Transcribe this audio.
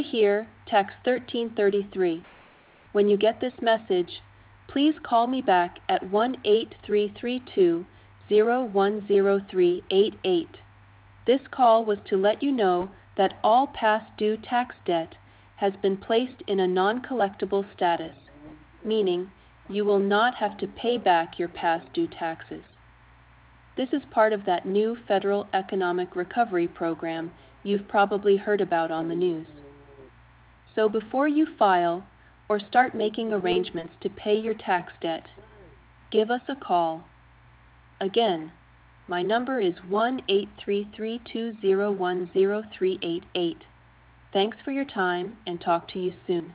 Here, text 1333. When you get this message, please call me back at 1-8332-010388. This call was to let you know that all past due tax debt has been placed in a non-collectible status, meaning you will not have to pay back your past due taxes. This is part of that new federal economic recovery program you've probably heard about on the news. So before you file or start making arrangements to pay your tax debt, give us a call. Again, my number is 1-833-201-0388. Thanks for your time and talk to you soon.